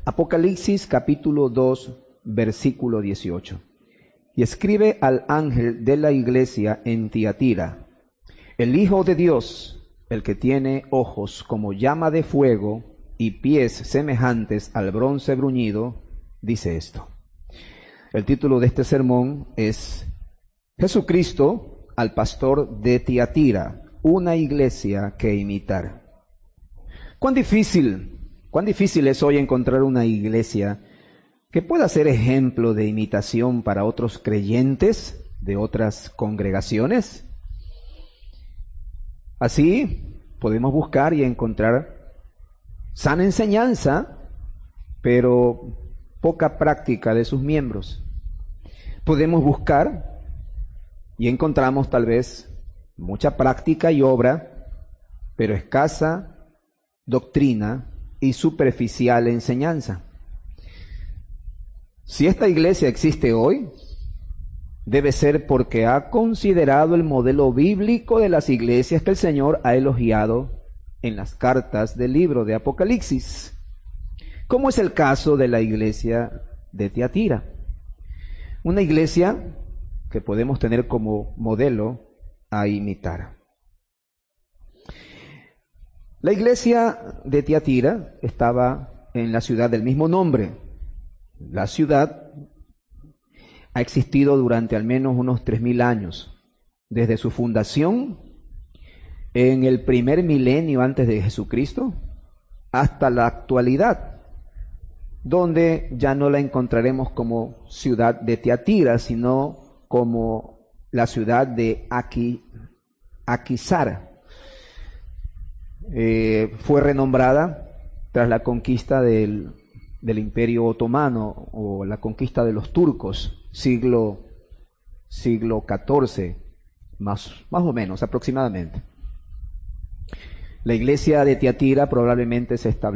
Apocalipsis capítulo 2, versículo 18. Y escribe al ángel de la iglesia en Tiatira: el Hijo de Dios, el que tiene ojos como llama de fuego y pies semejantes al bronce bruñido, dice esto. El título de este sermón es Jesucristo al pastor de Tiatira, una iglesia que imitar. Cuán difícil es hoy encontrar una iglesia que pueda ser ejemplo de imitación para otros creyentes de otras congregaciones. Así podemos buscar y encontrar sana enseñanza, pero poca práctica de sus miembros. Podemos buscar y encontramos tal vez mucha práctica y obra, pero escasa doctrina y superficial enseñanza. Si esta iglesia existe hoy, debe ser porque ha considerado el modelo bíblico de las iglesias que el Señor ha elogiado en las cartas del libro de Apocalipsis, como es el caso de la iglesia de Tiatira. Una iglesia que podemos tener como modelo a imitar. La iglesia de Tiatira estaba en la ciudad del mismo nombre. La ciudad ha existido durante al menos unos 3000 años, desde su fundación en el primer milenio antes de Jesucristo hasta la actualidad, donde ya no la encontraremos como ciudad de Tiatira, sino como la ciudad de Aquisar. Fue renombrada tras la conquista del Imperio Otomano o la conquista de los turcos, siglo XIV, más o menos, aproximadamente. La iglesia de Tiatira probablemente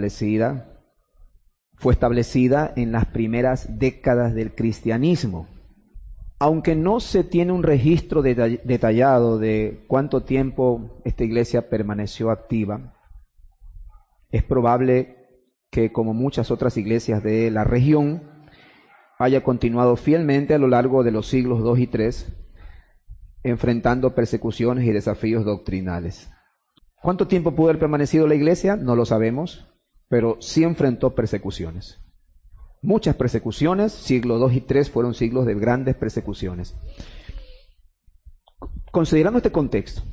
fue establecida en las primeras décadas del cristianismo. Aunque no se tiene un registro detallado de cuánto tiempo esta iglesia permaneció activa, es probable que, como muchas otras iglesias de la región, haya continuado fielmente a lo largo de los siglos II y III, enfrentando persecuciones y desafíos doctrinales. ¿Cuánto tiempo pudo haber permanecido la iglesia? No lo sabemos, pero sí enfrentó persecuciones. Muchas persecuciones, siglo II y III fueron siglos de grandes persecuciones. Considerando este contexto,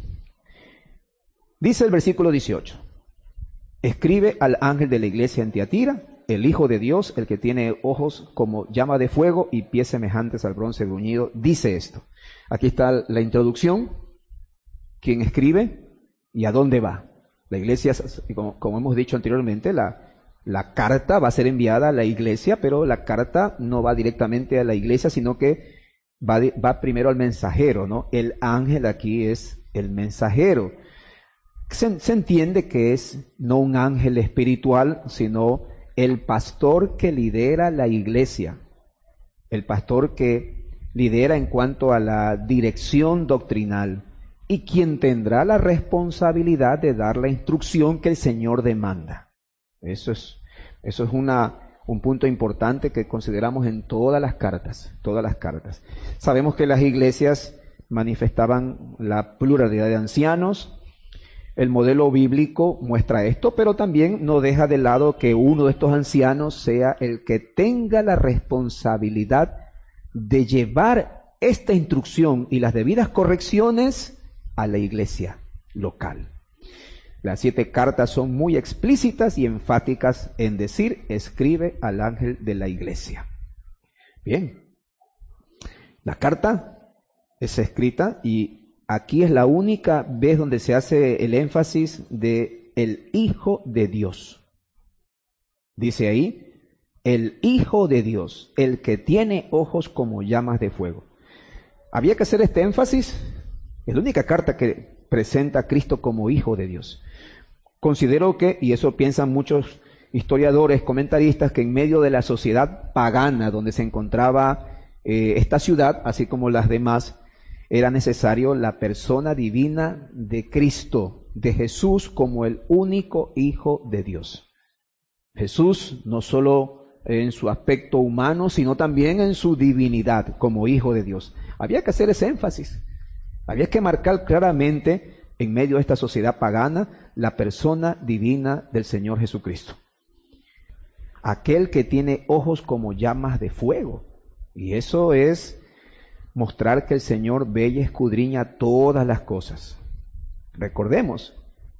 dice el versículo 18, escribe al ángel de la iglesia en Tiatira, el Hijo de Dios, el que tiene ojos como llama de fuego y pies semejantes al bronce bruñido, dice esto. Aquí está la introducción, quién escribe y a dónde va. La iglesia, como hemos dicho anteriormente, la carta va a ser enviada a la iglesia, pero la carta no va directamente a la iglesia, sino que va primero al mensajero, ¿no? El ángel aquí es el mensajero. Se entiende que es no un ángel espiritual, sino el pastor que lidera la iglesia, el pastor que lidera en cuanto a la dirección doctrinal y quien tendrá la responsabilidad de dar la instrucción que el Señor demanda. Eso es un punto importante que consideramos en todas las cartas. Sabemos que las iglesias manifestaban la pluralidad de ancianos. El modelo bíblico muestra esto, pero también no deja de lado que uno de estos ancianos sea el que tenga la responsabilidad de llevar esta instrucción y las debidas correcciones a la iglesia local. Las 7 cartas son muy explícitas y enfáticas en decir, escribe al ángel de la iglesia. Bien, la carta es escrita y aquí es la única vez donde se hace el énfasis de el Hijo de Dios. Dice ahí, el Hijo de Dios, el que tiene ojos como llamas de fuego. Había que hacer este énfasis, es la única carta que presenta a Cristo como Hijo de Dios. Considero que, y eso piensan muchos historiadores, comentaristas, que en medio de la sociedad pagana donde se encontraba esta ciudad, así como las demás, era necesario la persona divina de Cristo, de Jesús como el único Hijo de Dios. Jesús no solo en su aspecto humano, sino también en su divinidad como hijo de Dios. Había que hacer ese énfasis. Había que marcar claramente en medio de esta sociedad pagana la persona divina del Señor Jesucristo. Aquel que tiene ojos como llamas de fuego. Y eso es mostrar que el Señor ve y escudriña todas las cosas. Recordemos,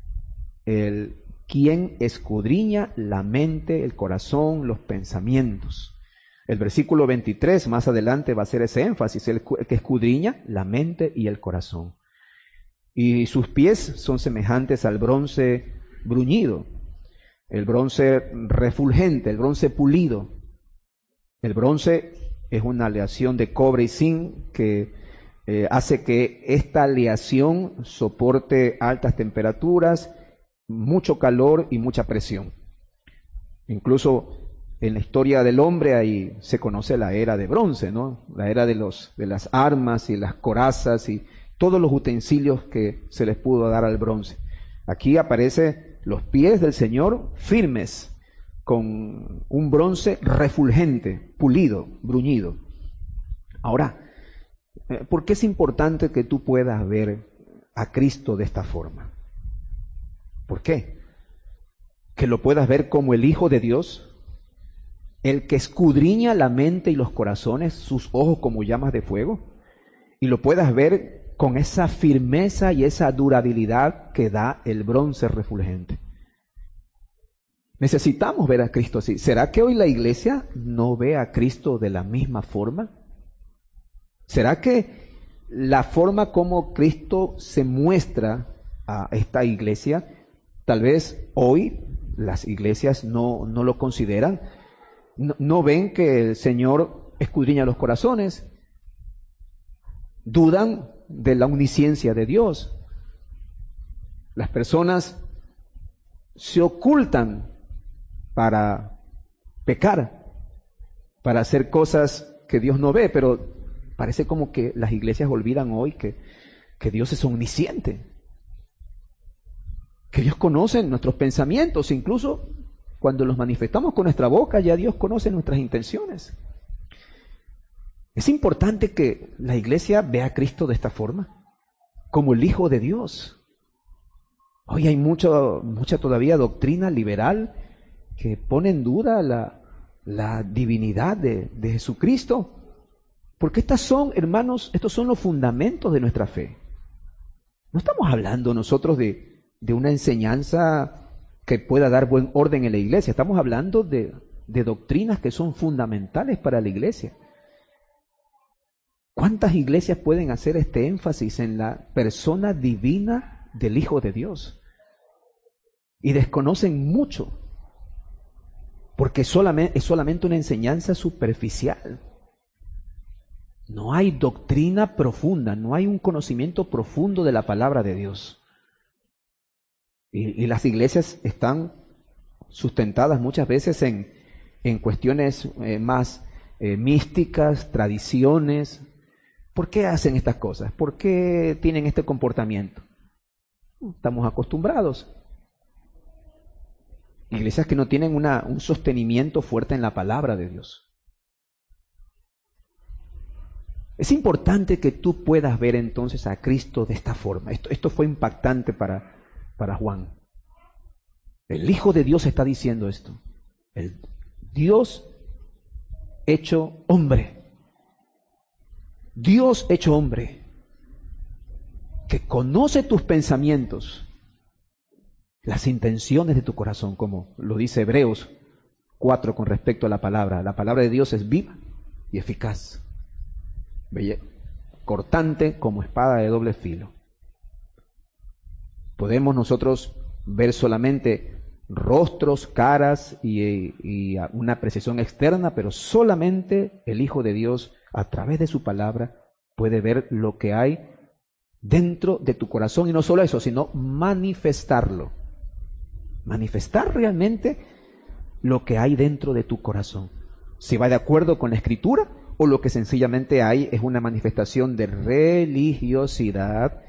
quien escudriña la mente, el corazón, los pensamientos. El versículo 23 más adelante va a hacer ese énfasis, el que escudriña la mente y el corazón. Y sus pies son semejantes al bronce bruñido, el bronce refulgente, el bronce pulido. El bronce es una aleación de cobre y zinc que hace que esta aleación soporte altas temperaturas, mucho calor y mucha presión. Incluso en la historia del hombre ahí se conoce la era de bronce, ¿no? La era de las armas y las corazas y todos los utensilios que se les pudo dar al bronce. Aquí aparecen los pies del Señor firmes, con un bronce refulgente, pulido, bruñido. Ahora, ¿por qué es importante que tú puedas ver a Cristo de esta forma? ¿Por qué? Que lo puedas ver como el Hijo de Dios, el que escudriña la mente y los corazones, sus ojos como llamas de fuego, y lo puedas ver con esa firmeza y esa durabilidad que da el bronce refulgente. Necesitamos ver a Cristo así. ¿Será que hoy la iglesia no ve a Cristo de la misma forma? ¿Será que la forma como Cristo se muestra a esta iglesia, tal vez hoy las iglesias no lo consideran? No ven que el Señor escudriña los corazones, dudan de la omnisciencia de Dios. Las personas se ocultan para pecar, para hacer cosas que Dios no ve, pero parece como que las iglesias olvidan hoy que Dios es omnisciente, que Dios conoce nuestros pensamientos, incluso cuando los manifestamos con nuestra boca, ya Dios conoce nuestras intenciones. Es importante que la iglesia vea a Cristo de esta forma, como el Hijo de Dios. Hoy hay mucha todavía doctrina liberal que pone en duda la divinidad de Jesucristo, porque estos son los fundamentos de nuestra fe. No estamos hablando nosotros de una enseñanza que pueda dar buen orden en la iglesia. Estamos hablando de doctrinas que son fundamentales para la iglesia. ¿Cuántas iglesias pueden hacer este énfasis en la persona divina del Hijo de Dios? Y desconocen mucho, porque es solamente una enseñanza superficial. No hay doctrina profunda, no hay un conocimiento profundo de la palabra de Dios. Y las iglesias están sustentadas muchas veces en cuestiones más místicas, tradiciones. ¿Por qué hacen estas cosas? ¿Por qué tienen este comportamiento? Estamos acostumbrados. Iglesias que no tienen un sostenimiento fuerte en la palabra de Dios. Es importante que tú puedas ver entonces a Cristo de esta forma. Esto fue impactante para Juan. El Hijo de Dios está diciendo esto. El Dios hecho hombre. Dios hecho hombre. Que conoce tus pensamientos, las intenciones de tu corazón, como lo dice Hebreos 4 con respecto a la palabra. La palabra de Dios es viva y eficaz, cortante como espada de doble filo. Podemos nosotros ver solamente rostros, caras y una precisión externa, pero solamente el Hijo de Dios, a través de su palabra, puede ver lo que hay dentro de tu corazón, y no solo eso, sino manifestarlo. Manifestar realmente lo que hay dentro de tu corazón. Si va de acuerdo con la Escritura o lo que sencillamente hay es una manifestación de religiosidad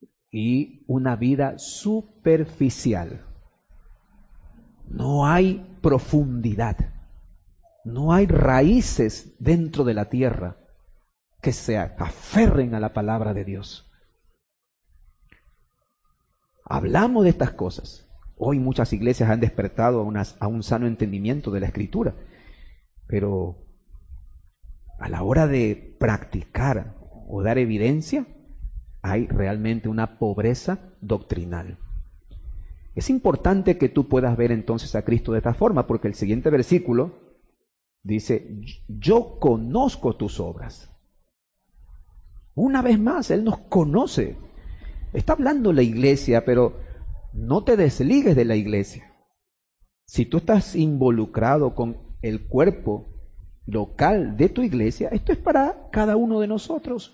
y una vida superficial. No hay profundidad, no hay raíces dentro de la tierra que se aferren a la palabra de Dios. Hablamos de estas cosas. Hoy muchas iglesias han despertado a un sano entendimiento de la Escritura, pero a la hora de practicar o dar evidencia, hay realmente una pobreza doctrinal. Es importante que tú puedas ver entonces a Cristo de esta forma, porque el siguiente versículo dice, yo conozco tus obras. Una vez más, Él nos conoce. Está hablando la iglesia, pero no te desligues de la iglesia. Si tú estás involucrado con el cuerpo local de tu iglesia, esto es para cada uno de nosotros.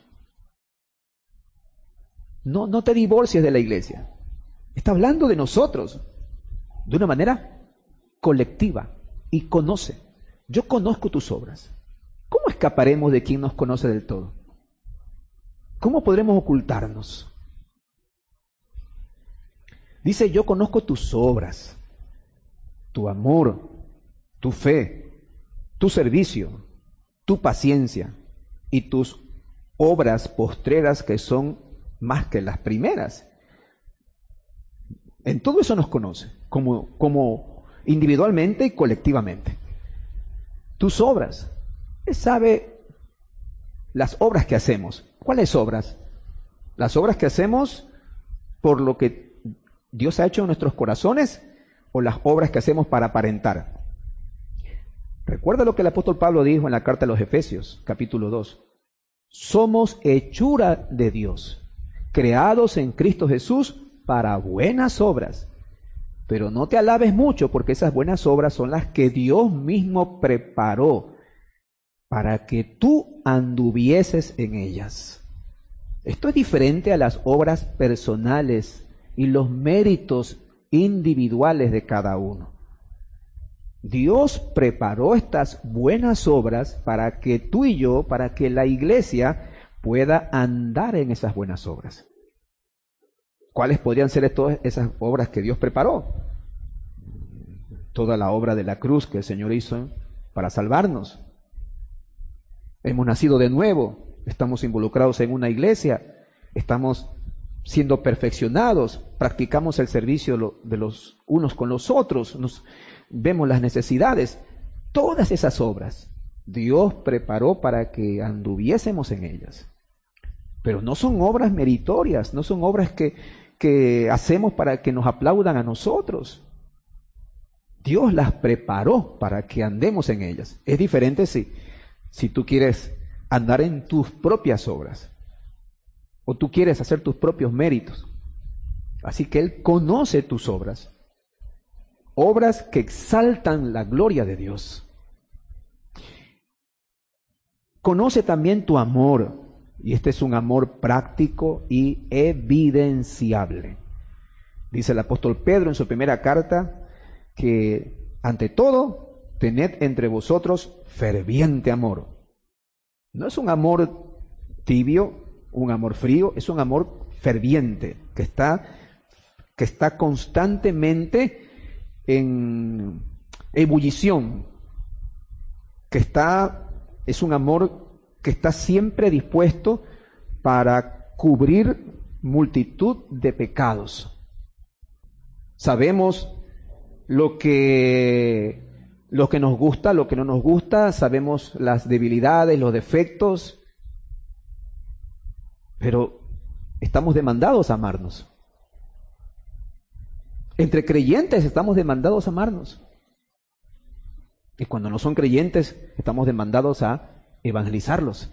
No te divorcies de la iglesia. Está hablando de nosotros de una manera colectiva y conoce. Yo conozco tus obras. ¿Cómo escaparemos de quien nos conoce del todo? ¿Cómo podremos ocultarnos? Dice, yo conozco tus obras, tu amor, tu fe, tu servicio, tu paciencia y tus obras postreras que son más que las primeras. En todo eso nos conoce, como individualmente y colectivamente. Tus obras. Él sabe las obras que hacemos. ¿Cuáles obras? Las obras que hacemos por lo que Dios ha hecho en nuestros corazones o las obras que hacemos para aparentar. Recuerda lo que el apóstol Pablo dijo en la carta a los Efesios, capítulo 2. Somos hechura de Dios, creados en Cristo Jesús para buenas obras. Pero no te alabes mucho, porque esas buenas obras son las que Dios mismo preparó para que tú anduvieses en ellas. Esto es diferente a las obras personales y los méritos individuales de cada uno. Dios preparó estas buenas obras para que tú y yo, para que la iglesia pueda andar en esas buenas obras. ¿Cuáles podrían ser todas esas obras que Dios preparó? Toda la obra de la cruz que el Señor hizo para salvarnos. Hemos nacido de nuevo, estamos involucrados en una iglesia, estamos siendo perfeccionados, practicamos el servicio de los unos con los otros, vemos las necesidades. Todas esas obras Dios preparó para que anduviésemos en ellas. Pero no son obras meritorias, no son obras que hacemos para que nos aplaudan a nosotros. Dios las preparó para que andemos en ellas. Es diferente si tú quieres andar en tus propias obras o tú quieres hacer tus propios méritos. Así que Él conoce tus obras, obras que exaltan la gloria de Dios. Conoce también tu amor, y este es un amor práctico y evidenciable. Dice el apóstol Pedro en su primera carta que, ante todo, tened entre vosotros ferviente amor. No es un amor tibio, un amor frío, es un amor ferviente, que está constantemente en ebullición, es un amor que está siempre dispuesto para cubrir multitud de pecados. Sabemos lo que nos gusta, lo que no nos gusta, sabemos las debilidades, los defectos, pero estamos demandados a amarnos. Entre creyentes estamos demandados a amarnos. Y cuando no son creyentes, estamos demandados a evangelizarlos.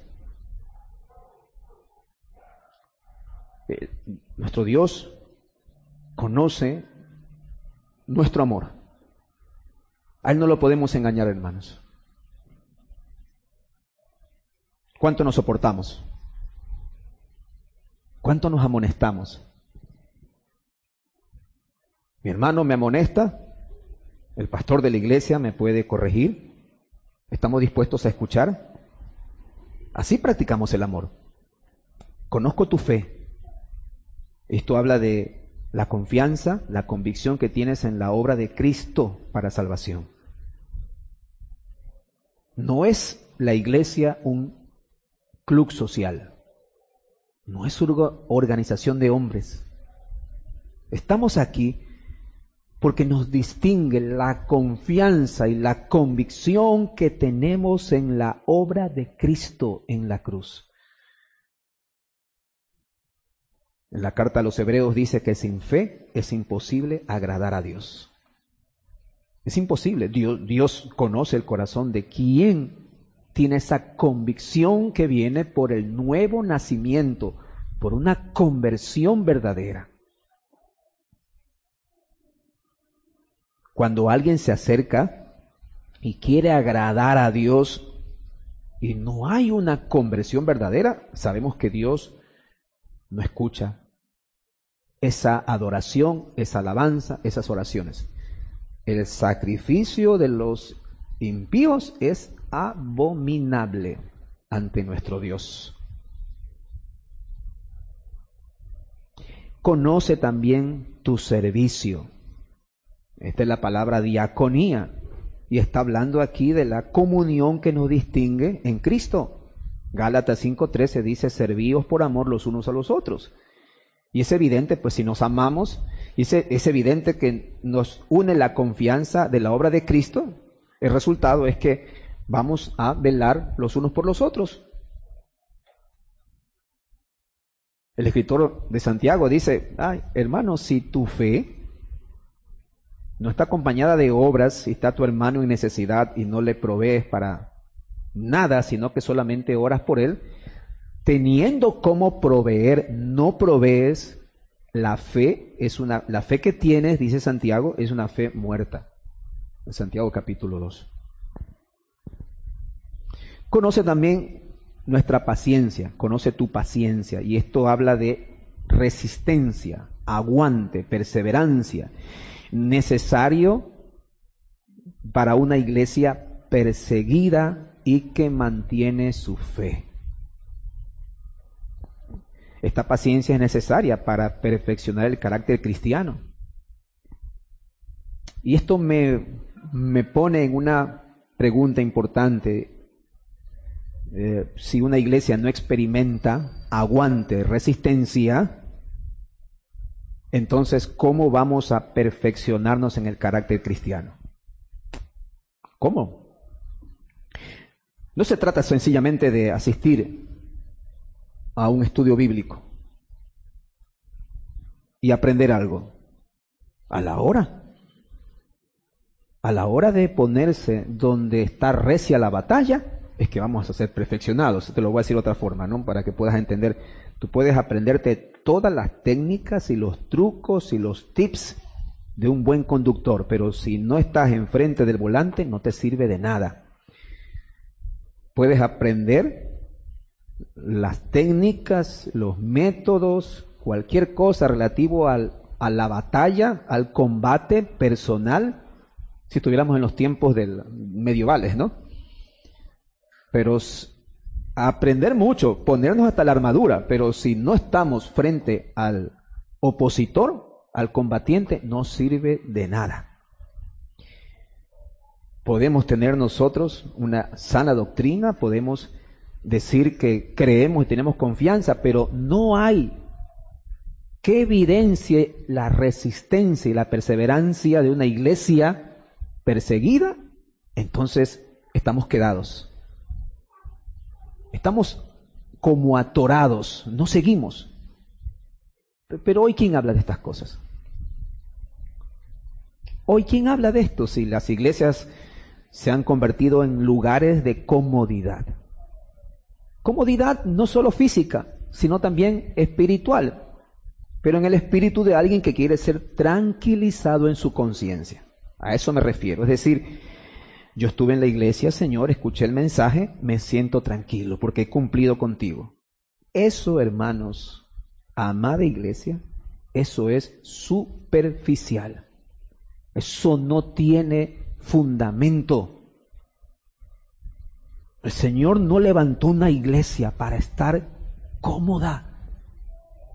Nuestro Dios conoce nuestro amor. A Él no lo podemos engañar, hermanos. ¿Cuánto nos soportamos? ¿Cuánto nos amonestamos? Mi hermano me amonesta, el pastor de la iglesia me puede corregir, estamos dispuestos a escuchar. Así practicamos el amor. Conozco tu fe. Esto habla de la confianza, la convicción que tienes en la obra de Cristo para salvación. No es la iglesia un club social. No es una organización de hombres. Estamos aquí porque nos distingue la confianza y la convicción que tenemos en la obra de Cristo en la cruz. En la carta a los Hebreos dice que sin fe es imposible agradar a Dios. Es imposible. Dios conoce el corazón de quien tiene esa convicción que viene por el nuevo nacimiento, por una conversión verdadera. Cuando alguien se acerca y quiere agradar a Dios y no hay una conversión verdadera, sabemos que Dios no escucha esa adoración, esa alabanza, esas oraciones. El sacrificio de los impíos es abominable ante nuestro Dios. Conoce también tu servicio. Esta es la palabra diaconía, y está hablando aquí de la comunión que nos distingue en Cristo. Gálatas 5:13 dice, servíos por amor los unos a los otros. Y es evidente, pues si nos amamos, es evidente que nos une la confianza de la obra de Cristo. El resultado es que vamos a velar los unos por los otros. El escritor de Santiago dice, hermano, si tu fe no está acompañada de obras, si está tu hermano en necesidad y no le provees para nada, sino que solamente oras por él, teniendo cómo proveer, no provees, la fe que tienes, dice Santiago, es una fe muerta. En Santiago capítulo 2. Conoce también nuestra paciencia, conoce tu paciencia, y esto habla de resistencia, aguante, perseverancia, necesario para una iglesia perseguida y que mantiene su fe. Esta paciencia es necesaria para perfeccionar el carácter cristiano. Y esto me pone en una pregunta importante. Si una iglesia no experimenta aguante, resistencia, entonces, ¿cómo vamos a perfeccionarnos en el carácter cristiano? ¿Cómo? No se trata sencillamente de asistir a un estudio bíblico y aprender algo. A la hora de ponerse donde está recia la batalla, es que vamos a ser perfeccionados. Te lo voy a decir de otra forma, ¿no? Para que puedas entender. Tú puedes aprenderte todas las técnicas y los trucos y los tips de un buen conductor, pero si no estás enfrente del volante, no te sirve de nada. Puedes aprender las técnicas, los métodos, cualquier cosa relativo a la batalla, al combate personal, si estuviéramos en los tiempos medievales, ¿no? Pero aprender mucho, ponernos hasta la armadura, pero si no estamos frente al opositor, al combatiente, no sirve de nada. Podemos tener nosotros una sana doctrina, podemos decir que creemos y tenemos confianza, pero no hay que evidencie la resistencia y la perseverancia de una iglesia perseguida, entonces estamos quedados. Estamos como atorados, no seguimos. Pero hoy, ¿quién habla de estas cosas? Hoy, ¿quién habla de esto? Si las iglesias se han convertido en lugares de comodidad. Comodidad no solo física, sino también espiritual. Pero en el espíritu de alguien que quiere ser tranquilizado en su conciencia. A eso me refiero. Es decir, yo estuve en la iglesia, Señor, escuché el mensaje, me siento tranquilo porque he cumplido contigo. Eso, hermanos, amada iglesia, eso es superficial. Eso no tiene fundamento. El Señor no levantó una iglesia para estar cómoda.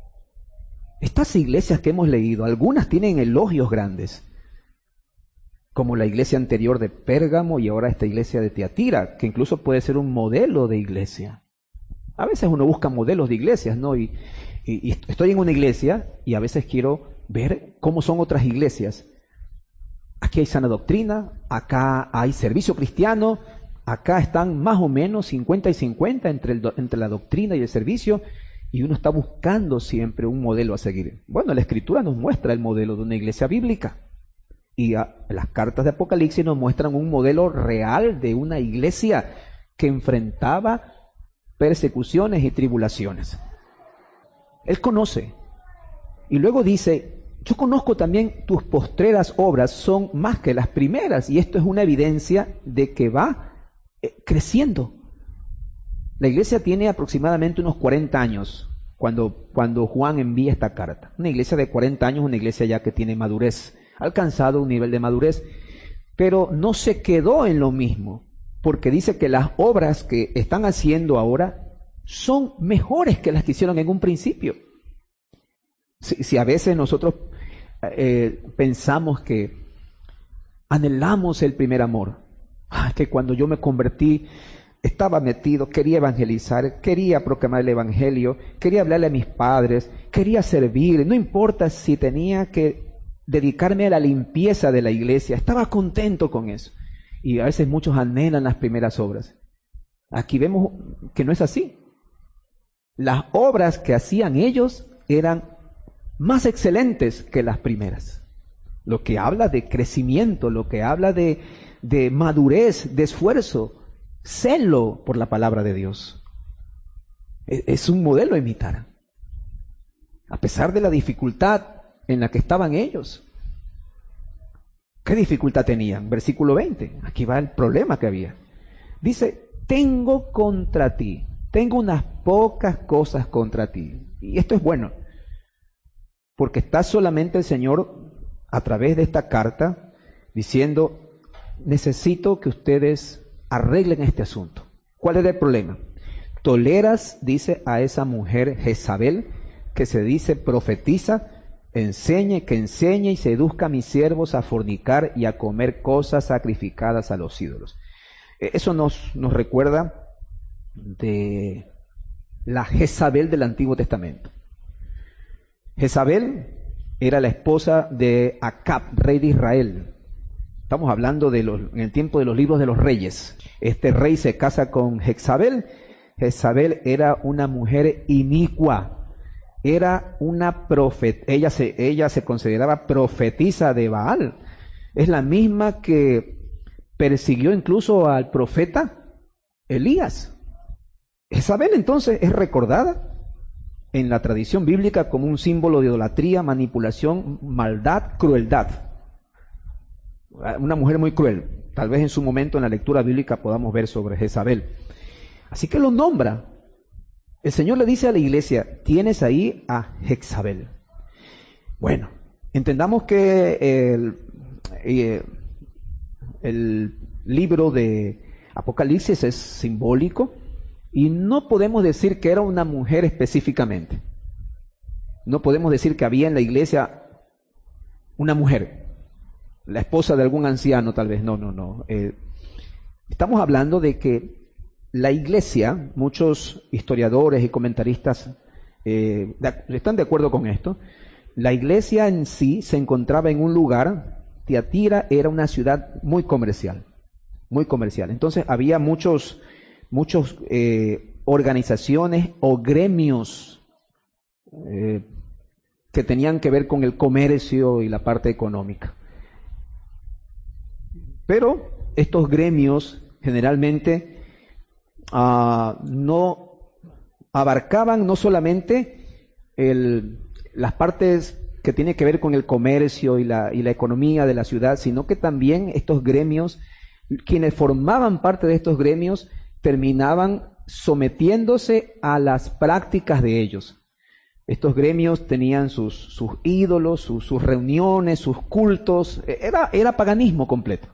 Estas iglesias que hemos leído, algunas tienen elogios grandes. como la iglesia anterior de Pérgamo y ahora esta iglesia de Tiatira, que incluso puede ser un modelo de iglesia. A veces uno busca modelos de iglesias, ¿no? Y estoy en una iglesia y a veces quiero ver cómo son otras iglesias. Aquí hay sana doctrina, acá hay servicio cristiano, acá están más o menos 50 y 50 entre la doctrina y el servicio, y uno está buscando siempre un modelo a seguir. Bueno, la Escritura nos muestra el modelo de una iglesia bíblica, y las cartas de Apocalipsis nos muestran un modelo real de una iglesia que enfrentaba persecuciones y tribulaciones. Él conoce, y luego dice: yo conozco también tus postreras obras son más que las primeras, y esto es una evidencia de que va creciendo. La iglesia tiene aproximadamente unos 40 años cuando Juan envía esta carta. Una iglesia de 40 años, una iglesia ya que tiene madurez, ha alcanzado un nivel de madurez, pero no se quedó en lo mismo, porque dice que las obras que están haciendo ahora son mejores que las que hicieron en un principio. Si a veces nosotros pensamos que anhelamos el primer amor, que cuando yo me convertí estaba metido, quería evangelizar, quería proclamar el evangelio, quería hablarle a mis padres, quería servir, no importa si tenía que dedicarme a la limpieza de la iglesia, estaba contento con eso. Y a veces muchos anhelan las primeras obras. Aquí vemos que no es así. Las obras que hacían ellos eran más excelentes que las primeras. Lo que habla de crecimiento, lo que habla de madurez, de esfuerzo, celo por la palabra de Dios. Es un modelo a imitar. A pesar de la dificultad en la que estaban ellos. ¿Qué dificultad tenían? Versículo 20. Aquí va el problema que había. Dice: tengo contra ti, tengo unas pocas cosas contra ti. Y esto es bueno, porque está solamente el Señor a través de esta carta diciendo: necesito que ustedes arreglen este asunto. ¿Cuál es el problema? Toleras, dice, a esa mujer Jezabel, que se dice profetiza, que enseñe y seduzca a mis siervos a fornicar y a comer cosas sacrificadas a los ídolos. Eso nos recuerda de la Jezabel del Antiguo Testamento. Jezabel era la esposa de Acab, rey de Israel. Estamos hablando en el tiempo de los libros de los reyes. Este rey se casa con Jezabel. Jezabel era una mujer inicua. Era una profeta. Ella se consideraba profetisa de Baal. Es la misma que persiguió incluso al profeta Elías. Jezabel entonces es recordada en la tradición bíblica como un símbolo de idolatría, manipulación, maldad, crueldad. Una mujer muy cruel. Tal vez en su momento en la lectura bíblica podamos ver sobre Jezabel. Así que lo nombra. El Señor le dice a la iglesia: tienes ahí a Jezabel. Bueno, entendamos que el libro de Apocalipsis es simbólico y no podemos decir que era una mujer específicamente. No podemos decir que había en la iglesia una mujer, la esposa de algún anciano tal vez. No. Estamos hablando de que la iglesia, muchos historiadores y comentaristas están de acuerdo con esto. La iglesia en sí se encontraba en un lugar. Tiatira era una ciudad muy comercial. Entonces había muchos organizaciones o gremios que tenían que ver con el comercio y la parte económica. Pero estos gremios generalmente no abarcaban no solamente las partes que tienen que ver con el comercio y la economía de la ciudad, sino que también estos gremios, quienes formaban parte de estos gremios, terminaban sometiéndose a las prácticas de ellos. Estos gremios tenían sus ídolos, sus reuniones, sus cultos. Era paganismo completo.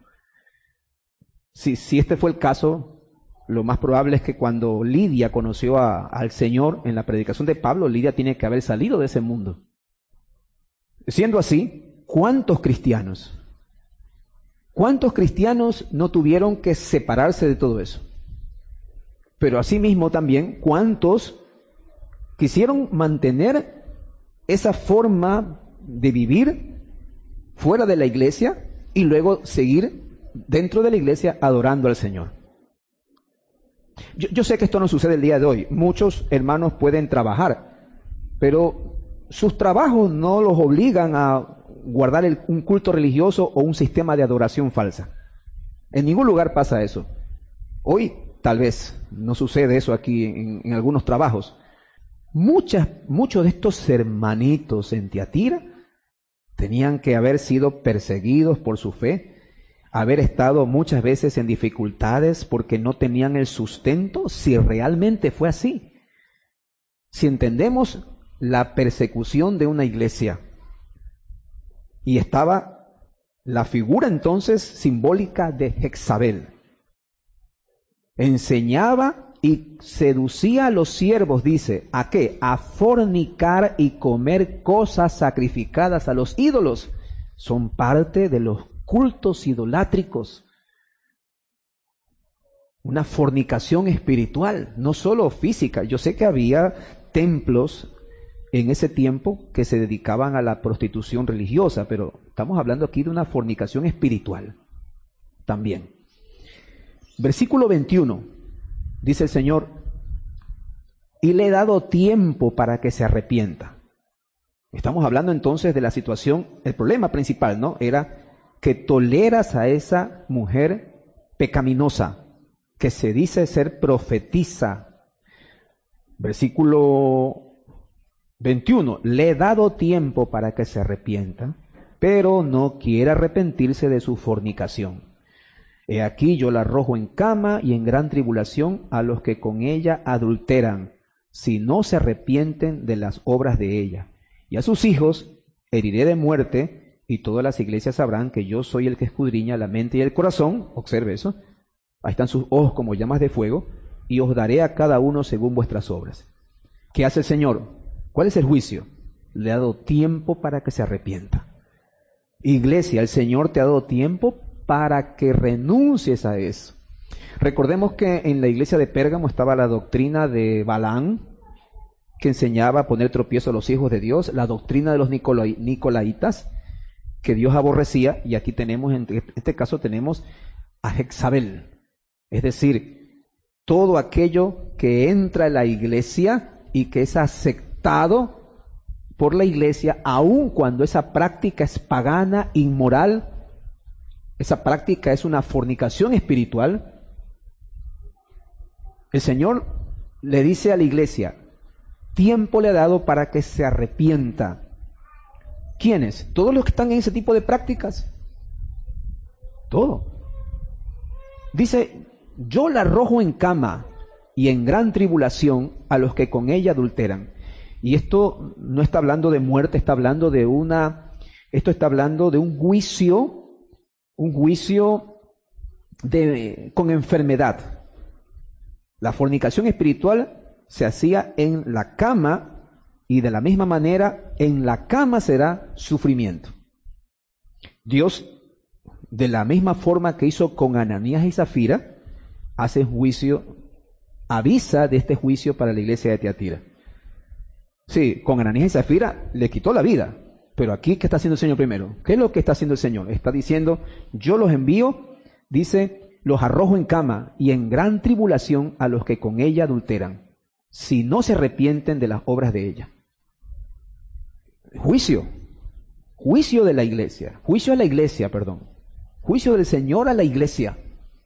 Si este fue el caso, lo más probable es que cuando Lidia conoció al Señor en la predicación de Pablo, Lidia tiene que haber salido de ese mundo. Siendo así, ¿cuántos cristianos ¿Cuántos cristianos no tuvieron que separarse de todo eso? Pero asimismo también, ¿cuántos quisieron mantener esa forma de vivir fuera de la iglesia y luego seguir dentro de la iglesia adorando al Señor? Yo sé que esto no sucede el día de hoy. Muchos hermanos pueden trabajar, pero sus trabajos no los obligan a guardar un culto religioso o un sistema de adoración falsa. En ningún lugar pasa eso. Hoy tal vez no sucede eso aquí en algunos trabajos. Muchos de estos hermanitos en Tiatira tenían que haber sido perseguidos por su fe, haber estado muchas veces en dificultades porque no tenían el sustento, si realmente fue así. Si entendemos la persecución de una iglesia, y estaba la figura entonces simbólica de Jezabel. Enseñaba y seducía a los siervos, dice, ¿a qué? A fornicar y comer cosas sacrificadas a los ídolos. Son parte de los cultos idolátricos. Una fornicación espiritual, no solo física. Yo sé que había templos en ese tiempo que se dedicaban a la prostitución religiosa, pero estamos hablando aquí de una fornicación espiritual también. Versículo 21, dice el Señor, y le he dado tiempo para que se arrepienta. Estamos hablando entonces de la situación, el problema principal, ¿no? Era que toleras a esa mujer pecaminosa, que se dice ser profetisa. Versículo 21, le he dado tiempo para que se arrepienta, pero no quiere arrepentirse de su fornicación. He aquí yo la arrojo en cama y en gran tribulación a los que con ella adulteran, si no se arrepienten de las obras de ella. Y a sus hijos heriré de muerte, y todas las iglesias sabrán que yo soy el que escudriña la mente y el corazón. Observe eso. Ahí están sus ojos como llamas de fuego, y os daré a cada uno según vuestras obras. ¿Qué hace el Señor? ¿Cuál es el juicio? Le ha dado tiempo para que se arrepienta. Iglesia, el Señor te ha dado tiempo para que renuncies a eso. Recordemos que en la iglesia de Pérgamo estaba la doctrina de Balaam, que enseñaba a poner tropiezo a los hijos de Dios, la doctrina de los nicolaitas, que Dios aborrecía, y aquí tenemos, en este caso tenemos a Jezabel, es decir, todo aquello que entra en la iglesia y que es aceptado por la iglesia, aun cuando esa práctica es pagana, inmoral, esa práctica es una fornicación espiritual. El Señor le dice a la iglesia, tiempo le ha dado para que se arrepienta. ¿Quiénes? Todos los que están en ese tipo de prácticas. Todo. Dice, yo la arrojo en cama y en gran tribulación a los que con ella adulteran. Y esto no está hablando de muerte, está hablando de un juicio con enfermedad. La fornicación espiritual se hacía en la cama, y de la misma manera en la cama será sufrimiento. Dios, de la misma forma que hizo con Ananías y Zafira, hace juicio, avisa de este juicio para la iglesia de Tiatira. Sí, con Ananías y Zafira le quitó la vida, pero aquí, ¿qué está haciendo el Señor primero? ¿Qué es lo que está haciendo el Señor? Está diciendo, yo los envío, dice, los arrojo en cama y en gran tribulación a los que con ella adulteran, si no se arrepienten de las obras de ella. Juicio de la iglesia, juicio del Señor a la iglesia.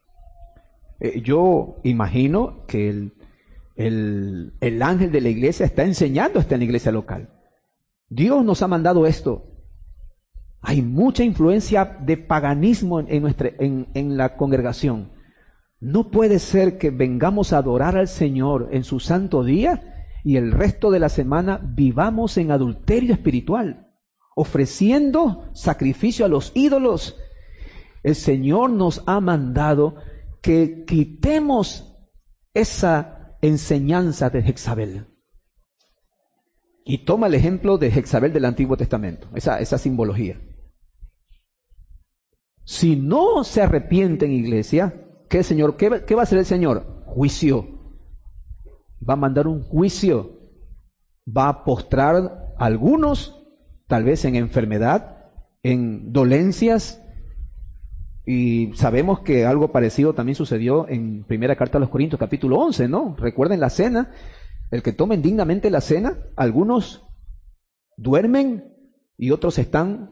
Yo imagino que el ángel de la iglesia está enseñando esto en la iglesia local. Dios nos ha mandado esto. Hay mucha influencia de paganismo en la congregación. No puede ser que vengamos a adorar al Señor en su santo día y el resto de la semana vivamos en adulterio espiritual, ofreciendo sacrificio a los ídolos. El Señor nos ha mandado que quitemos esa enseñanza de Jezabel. Y toma el ejemplo de Jezabel del Antiguo Testamento, esa simbología. Si no se arrepienten, iglesia, ¿qué, Señor? ¿Qué va a hacer el Señor? Juicio. Va a mandar un juicio. Va a postrar a algunos, tal vez en enfermedad, en dolencias. Y sabemos que algo parecido también sucedió en primera carta a los Corintios, capítulo 11, ¿no? Recuerden la cena. El que toma indignamente la cena, algunos duermen y otros están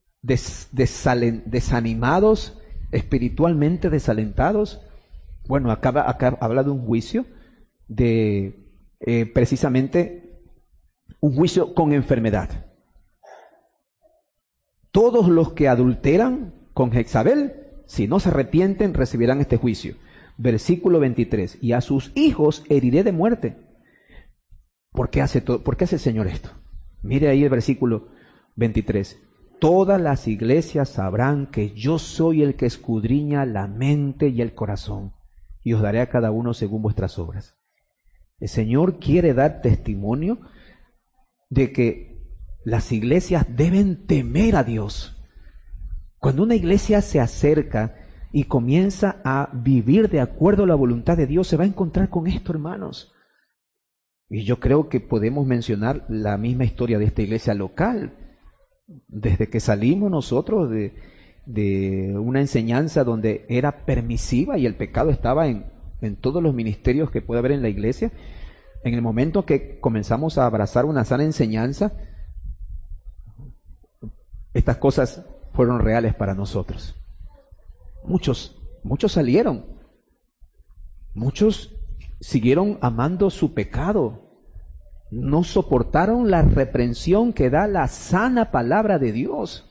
desanimados, espiritualmente desalentados. Bueno, acá habla de un juicio, de precisamente un juicio con enfermedad. Todos los que adulteran con Jezabel, si no se arrepienten, recibirán este juicio. Versículo 23, y a sus hijos heriré de muerte. ¿Por qué hace el Señor esto? Mire ahí el versículo 23. Todas las iglesias sabrán que yo soy el que escudriña la mente y el corazón, y os daré a cada uno según vuestras obras. El Señor quiere dar testimonio de que las iglesias deben temer a Dios. Cuando una iglesia se acerca y comienza a vivir de acuerdo a la voluntad de Dios, se va a encontrar con esto, hermanos. Y yo creo que podemos mencionar la misma historia de esta iglesia local. Desde que salimos nosotros de una enseñanza donde era permisiva y el pecado estaba en todos los ministerios que puede haber en la iglesia, en el momento que comenzamos a abrazar una sana enseñanza, estas cosas fueron reales para nosotros. Muchos salieron. Muchos siguieron amando su pecado. No soportaron la reprensión que da la sana palabra de Dios.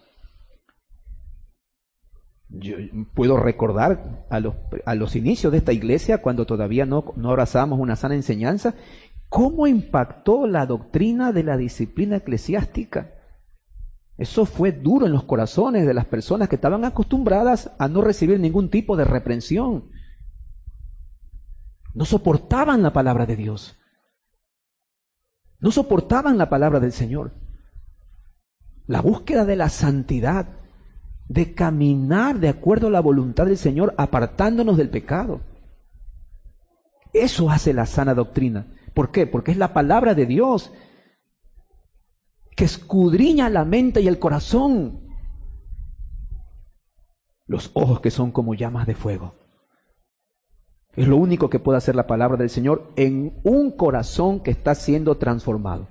Yo puedo recordar a los inicios de esta iglesia, cuando todavía no abrazábamos una sana enseñanza, cómo impactó la doctrina de la disciplina eclesiástica. Eso fue duro en los corazones de las personas que estaban acostumbradas a no recibir ningún tipo de reprensión. No soportaban la palabra de Dios. No soportaban la palabra del Señor. La búsqueda de la santidad, de caminar de acuerdo a la voluntad del Señor, apartándonos del pecado. Eso hace la sana doctrina. ¿Por qué? Porque es la palabra de Dios que escudriña la mente y el corazón. Los ojos que son como llamas de fuego. Es lo único que puede hacer la palabra del Señor en un corazón que está siendo transformado.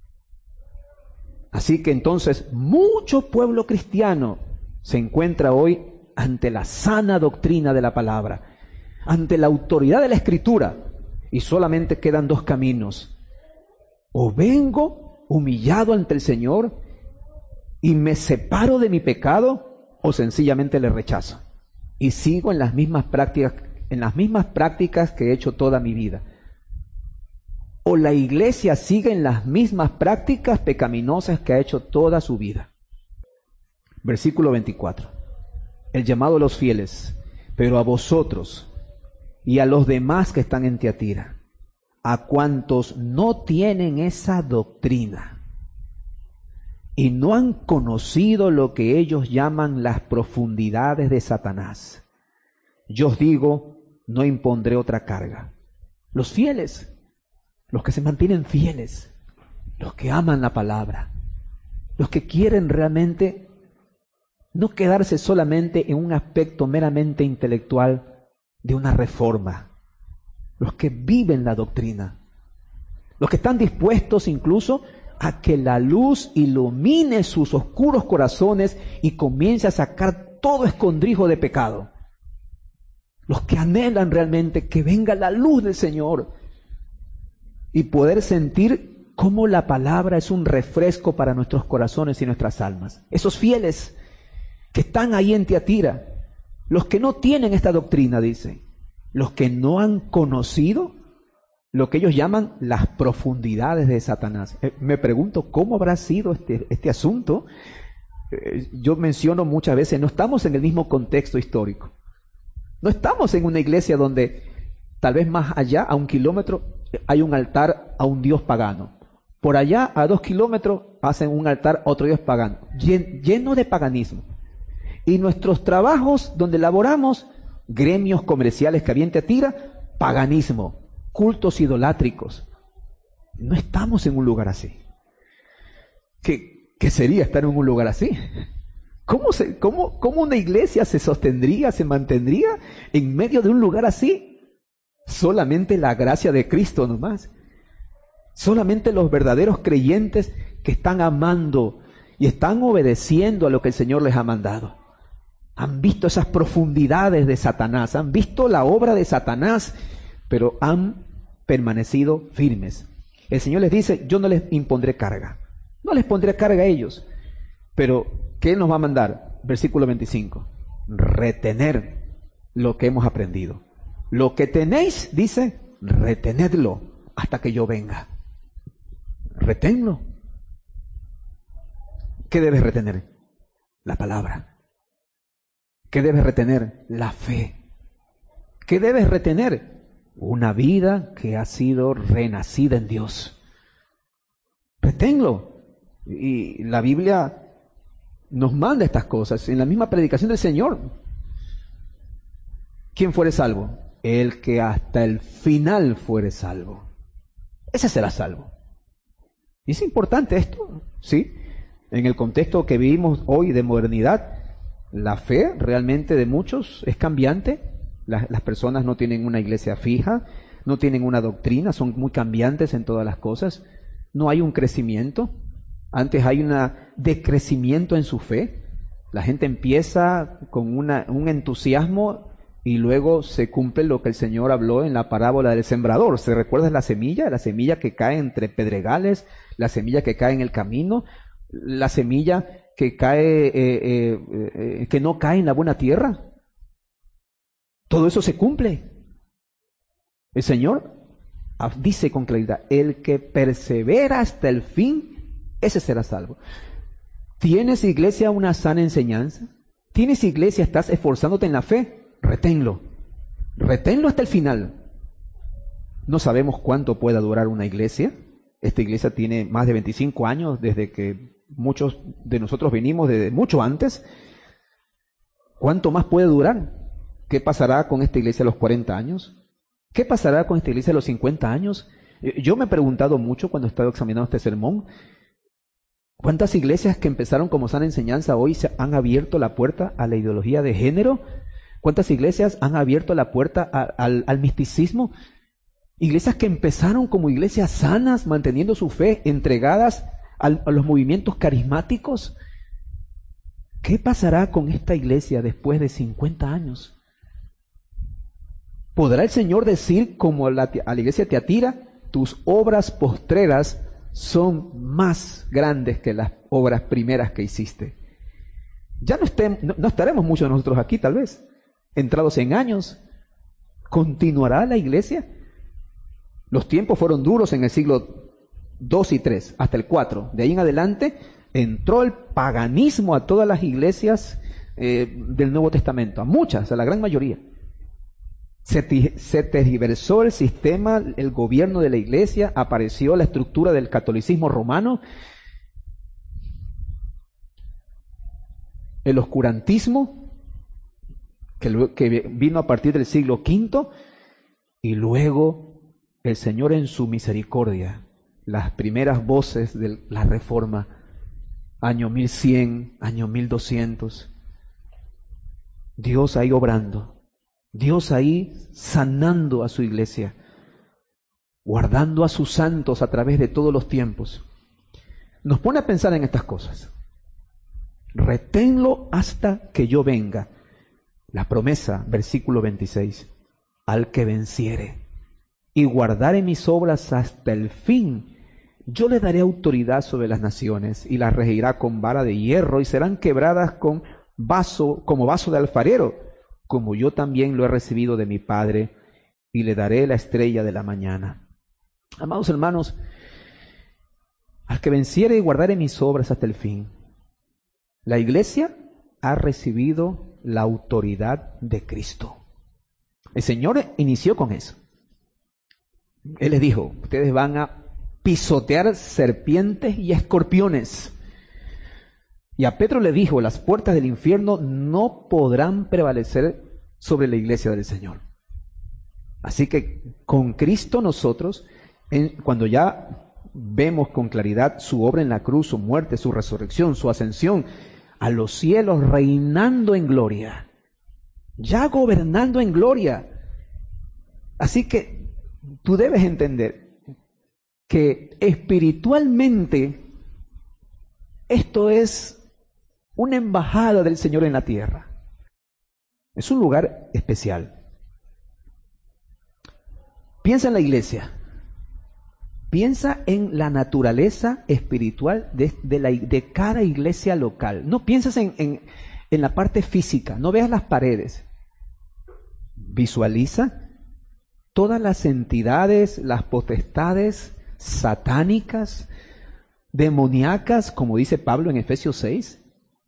Así que entonces mucho pueblo cristiano se encuentra hoy ante la sana doctrina de la palabra, ante la autoridad de la Escritura, y solamente quedan dos caminos. O vengo humillado ante el Señor y me separo de mi pecado, o sencillamente le rechazo y sigo en las mismas prácticas que he hecho toda mi vida. O la iglesia sigue en las mismas prácticas pecaminosas que ha hecho toda su vida. Versículo 24. El llamado a los fieles, pero a vosotros y a los demás que están en Tiatira, a cuantos no tienen esa doctrina y no han conocido lo que ellos llaman las profundidades de Satanás, yo os digo, no impondré otra carga. Los fieles, los que se mantienen fieles, los que aman la palabra, los que quieren realmente no quedarse solamente en un aspecto meramente intelectual de una reforma, los que viven la doctrina, los que están dispuestos incluso a que la luz ilumine sus oscuros corazones y comience a sacar todo escondrijo de pecado. Los que anhelan realmente que venga la luz del Señor y poder sentir cómo la palabra es un refresco para nuestros corazones y nuestras almas. Esos fieles que están ahí en Tiatira, los que no tienen esta doctrina, dice, los que no han conocido lo que ellos llaman las profundidades de Satanás. Me pregunto cómo habrá sido este asunto. Yo menciono muchas veces, no estamos en el mismo contexto histórico. No estamos en una iglesia donde tal vez más allá, a 1 kilómetro, hay un altar a un dios pagano. Por allá, a 2 kilómetros, hacen un altar a otro dios pagano, lleno de paganismo. Y nuestros trabajos donde laboramos, gremios comerciales que había en Tiatira, paganismo, cultos idolátricos. No estamos en un lugar así. ¿Qué sería estar en un lugar así? ¿Cómo una iglesia se sostendría, se mantendría en medio de un lugar así? Solamente la gracia de Cristo nomás. Solamente los verdaderos creyentes que están amando y están obedeciendo a lo que el Señor les ha mandado. Han visto esas profundidades de Satanás, han visto la obra de Satanás, pero han permanecido firmes. El Señor les dice, yo no les impondré carga. No les pondré carga a ellos. Pero, ¿qué nos va a mandar? Versículo 25. Retener lo que hemos aprendido. Lo que tenéis, dice, retenedlo hasta que yo venga. Reténlo. ¿Qué debes retener? La palabra. ¿Qué debes retener? La fe. ¿Qué debes retener? Una vida que ha sido renacida en Dios. Reténlo. Y la Biblia nos manda estas cosas. En la misma predicación del Señor. ¿Quién fuere salvo? El que hasta el final fuere salvo. Ese será salvo. Y es importante esto, ¿sí? En el contexto que vivimos hoy de modernidad, la fe realmente de muchos es cambiante. Las personas no tienen una iglesia fija, no tienen una doctrina, son muy cambiantes en todas las cosas. No hay un crecimiento. Antes hay un decrecimiento en su fe. La gente empieza con un entusiasmo y luego se cumple lo que el Señor habló en la parábola del sembrador. ¿Se recuerda la semilla que cae entre pedregales, la semilla que cae en el camino, la semilla que cae, que no cae en la buena tierra? Todo eso se cumple. El Señor dice con claridad, el que persevera hasta el fin, ese será salvo. ¿Tienes, iglesia, una sana enseñanza? ¿Tienes, iglesia, estás esforzándote en la fe? Reténlo. Reténlo hasta el final. No sabemos cuánto pueda durar una iglesia. Esta iglesia tiene más de 25 años desde que muchos de nosotros venimos desde mucho antes. ¿Cuánto más puede durar? ¿Qué pasará con esta iglesia a los 40 años? ¿Qué pasará con esta iglesia a los 50 años? Yo me he preguntado mucho cuando he estado examinando este sermón, ¿cuántas iglesias que empezaron como sana enseñanza hoy se han abierto la puerta a la ideología de género? ¿Cuántas iglesias han abierto la puerta al misticismo? Iglesias que empezaron como iglesias sanas, manteniendo su fe, entregadas a los movimientos carismáticos. ¿Qué pasará con esta iglesia después de 50 años? ¿Podrá el Señor decir como a la iglesia de Tiatira, tus obras postreras son más grandes que las obras primeras que hiciste? Ya no estaremos muchos de nosotros aquí, tal vez, entrados en años. ¿Continuará la iglesia? Los tiempos fueron duros en el siglo II y III, hasta el IV. De ahí en adelante entró el paganismo a todas las iglesias del Nuevo Testamento, a muchas, a la gran mayoría. Se tergiversó el sistema, el gobierno de la iglesia, apareció la estructura del catolicismo romano, el oscurantismo, que vino a partir del siglo V, y luego el Señor en su misericordia, las primeras voces de la Reforma, año 1100, año 1200, Dios ahí obrando. Dios ahí sanando a su iglesia, guardando a sus santos a través de todos los tiempos. Nos pone a pensar en estas cosas. Reténlo hasta que yo venga. La promesa, versículo 26. Al que venciere y guardare mis obras hasta el fin, yo le daré autoridad sobre las naciones y las regirá con vara de hierro y serán quebradas como vaso de alfarero, como yo también lo he recibido de mi Padre, y le daré la estrella de la mañana. Amados hermanos, al que venciere y guardare mis obras hasta el fin, la iglesia ha recibido la autoridad de Cristo. El Señor inició con eso. Él les dijo, ustedes van a pisotear serpientes y escorpiones. Y a Pedro le dijo, las puertas del infierno no podrán prevalecer sobre la iglesia del Señor. Así que con Cristo nosotros, cuando ya vemos con claridad su obra en la cruz, su muerte, su resurrección, su ascensión a los cielos, reinando en gloria, ya gobernando en gloria. Así que tú debes entender que espiritualmente esto es una embajada del Señor en la tierra. Es un lugar especial. Piensa en la iglesia. Piensa en la naturaleza espiritual de cada iglesia local. No pienses en la parte física, no veas las paredes. Visualiza todas las entidades, las potestades satánicas, demoníacas, como dice Pablo en Efesios 6.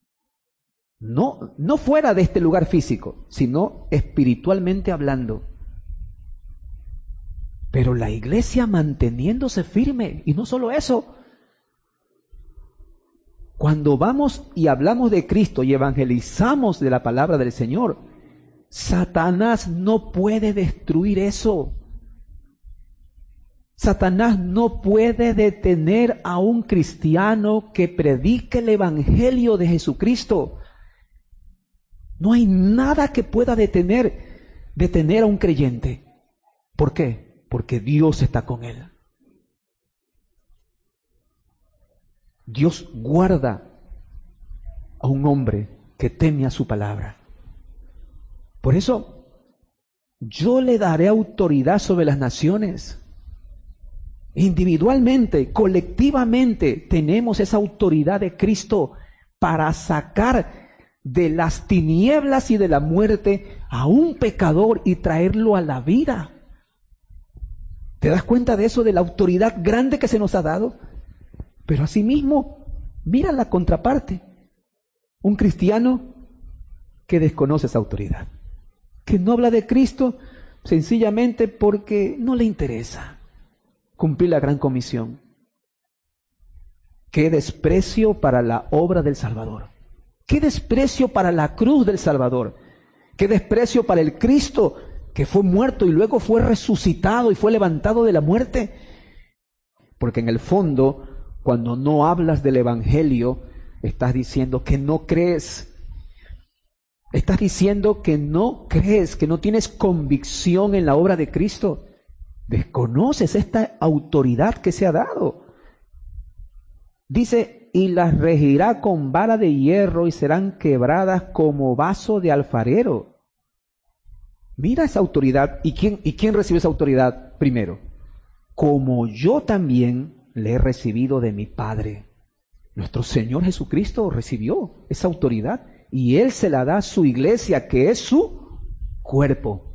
No fuera de este lugar físico, sino espiritualmente hablando. Pero la iglesia manteniéndose firme, y no solo eso. Cuando vamos y hablamos de Cristo y evangelizamos de la palabra del Señor, Satanás no puede destruir eso. Satanás no puede detener a un cristiano que predique el evangelio de Jesucristo. No hay nada que pueda detener a un creyente. ¿Por qué? Porque Dios está con él. Dios guarda a un hombre que teme a su palabra. Por eso, yo le daré autoridad sobre las naciones. Individualmente, colectivamente, tenemos esa autoridad de Cristo para sacar de las tinieblas y de la muerte a un pecador y traerlo a la vida. ¿Te das cuenta de eso, de la autoridad grande que se nos ha dado? Pero asimismo, mira la contraparte. Un cristiano que desconoce esa autoridad, que no habla de Cristo sencillamente porque no le interesa cumplir la gran comisión. Qué desprecio para la obra del Salvador. Qué desprecio para la cruz del Salvador. Qué desprecio para el Cristo que fue muerto y luego fue resucitado y fue levantado de la muerte. Porque en el fondo, cuando no hablas del Evangelio, estás diciendo que no crees. Estás diciendo que no crees, que no tienes convicción en la obra de Cristo. Desconoces esta autoridad que se ha dado. Dice, y las regirá con vara de hierro y serán quebradas como vaso de alfarero. Mira esa autoridad. ¿Y quién recibe esa autoridad primero? Como yo también le he recibido de mi Padre. Nuestro Señor Jesucristo recibió esa autoridad y Él se la da a su iglesia, que es su cuerpo.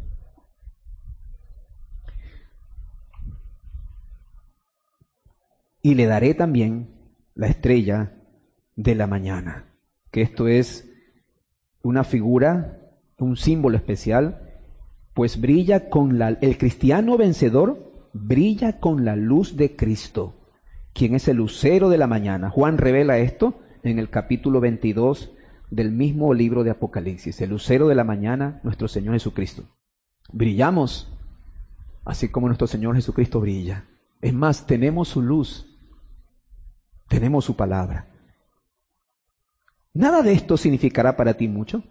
Y le daré también la estrella de la mañana, que esto es una figura, un símbolo especial, pues brilla el cristiano vencedor brilla con la luz de Cristo, quien es el lucero de la mañana. Juan revela esto en el capítulo 22 del mismo libro de Apocalipsis. El lucero de la mañana, nuestro Señor Jesucristo. Brillamos así como nuestro Señor Jesucristo brilla. Es más, tenemos su luz. Tenemos su palabra. Nada de esto significará para ti mucho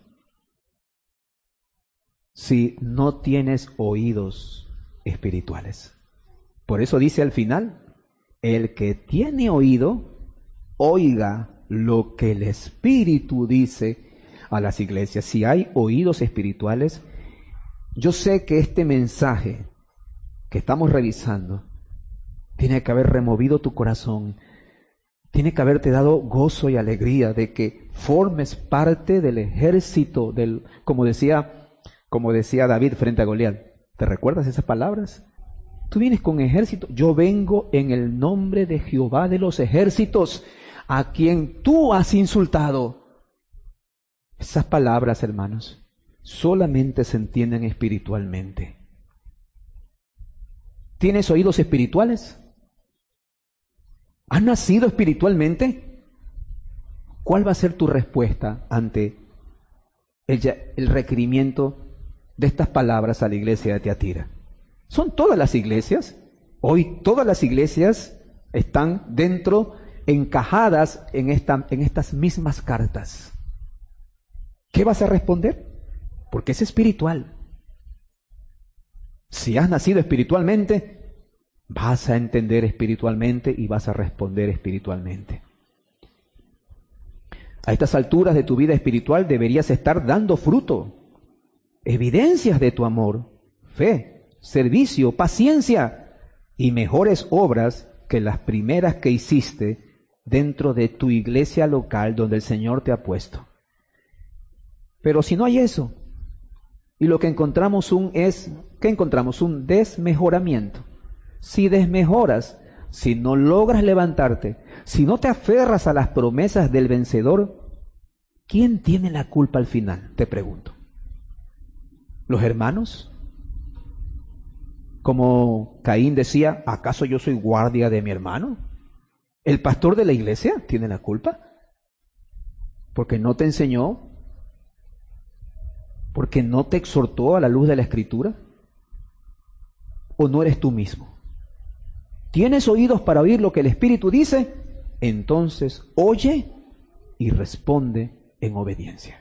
si no tienes oídos espirituales. Por eso dice al final, el que tiene oído, oiga lo que el Espíritu dice a las iglesias. Si hay oídos espirituales, yo sé que este mensaje que estamos revisando tiene que haber removido tu corazón. Tiene que haberte dado gozo y alegría de que formes parte del ejército, como decía David frente a Goliat. ¿Te recuerdas esas palabras? Tú vienes con ejército. Yo vengo en el nombre de Jehová de los ejércitos, a quien tú has insultado. Esas palabras, hermanos, solamente se entienden espiritualmente. ¿Tienes oídos espirituales? ¿Has nacido espiritualmente? ¿Cuál va a ser tu respuesta ante el requerimiento de estas palabras a la iglesia de Tiatira? ¿Son todas las iglesias? Hoy todas las iglesias están encajadas en estas mismas cartas. ¿Qué vas a responder? Porque es espiritual. Si has nacido espiritualmente, vas a entender espiritualmente y vas a responder espiritualmente. A estas alturas de tu vida espiritual deberías estar dando fruto, evidencias de tu amor, fe, servicio, paciencia y mejores obras que las primeras que hiciste dentro de tu iglesia local donde el Señor te ha puesto. Pero si no hay eso, y lo que encontramos ¿qué encontramos? Un desmejoramiento. Si desmejoras, si no logras levantarte, si no te aferras a las promesas del vencedor, ¿quién tiene la culpa al final? Te pregunto. ¿Los hermanos? Como Caín decía, ¿acaso yo soy guardia de mi hermano? ¿El pastor de la iglesia tiene la culpa? Porque no te enseñó, porque no te exhortó a la luz de la Escritura. ¿O no eres tú mismo? ¿Tienes oídos para oír lo que el Espíritu dice? Entonces oye y responde en obediencia.